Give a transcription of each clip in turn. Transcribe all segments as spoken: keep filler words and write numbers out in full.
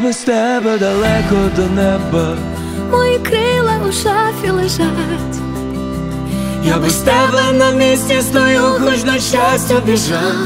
без тебе далеко до неба. Мої крила у шафі лежать. Я без тебе на місці стою, хоч на щастя біжав.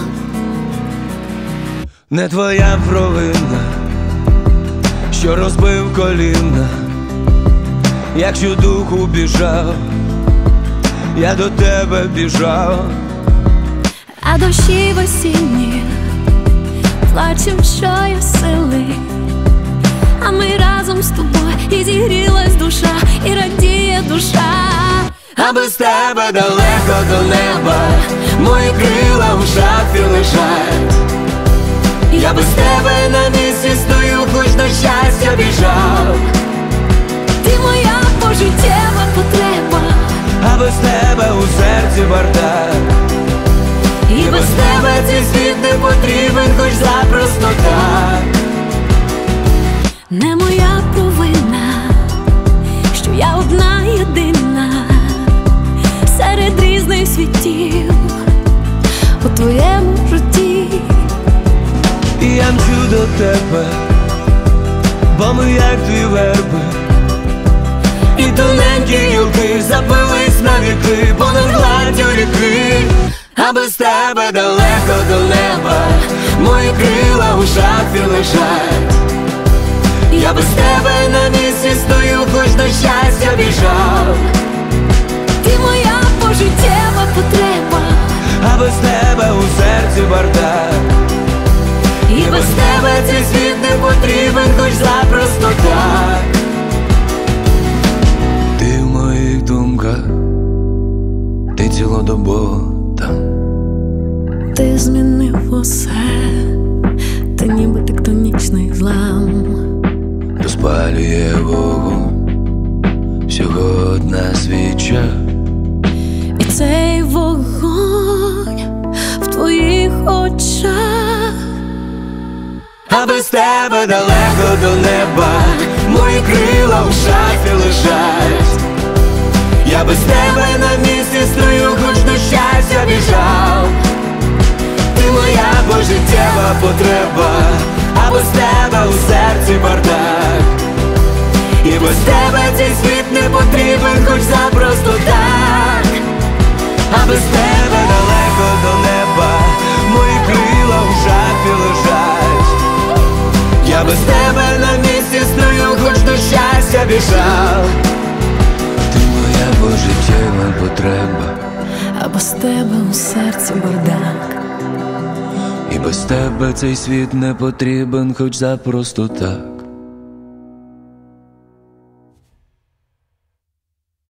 Не твоя провина, що розбив коліна. Якщо духу біжав, я до тебе біжав. А дощі в осінні плачем, що є сили. А ми разом з тобою, і зігрілась душа, і радіє душа. А без тебе далеко до неба, мої крила в шафі лежать. Я без тебе на місці стою, хоч на щастя біжав. Ти моя пожиттєва потреба, а без тебе у серці бардак. І без тебе цей світ не потрібен, хоч запросто так. Не моя провина, що я одна єдина серед різних світів у твоєму житті. І я мчу до тебе, бо ми як дві верби, і тоненькі гілки запились на віки понад гладдю ріки. А без тебе далеко до неба, мої крила у шафі лежать. Я без тебе на місці стою, хоч на щастя біжав. Ти моя пожиттєва потреба, а без тебе у серці бардак. І без тебе цей світ не потрібен, хоч запросто так. Ти в моїх думках, ти цілодобово там. Ти змінив усе, ти ніби тектонічний злам. Розпалює вогонь всього одна свіча. І цей вогонь в твоїх очах. А без тебе далеко до неба, мої крила в шафі лежать. Я без тебе на місці стою, хоч до щастя біжав. Ти моя пожиттєва потреба, а без тебе у серці бардак. І без тебе цей світ не потрібен, хоч запросто так. А без тебе далеко до неба, мої крила в шафі лежать. Я без тебе на місці стою, хоч до щастя біжав. Ти моя пожиттєва потреба, а без тебе у серці бардак. І без тебе цей світ не потрібен, хоч запросто так.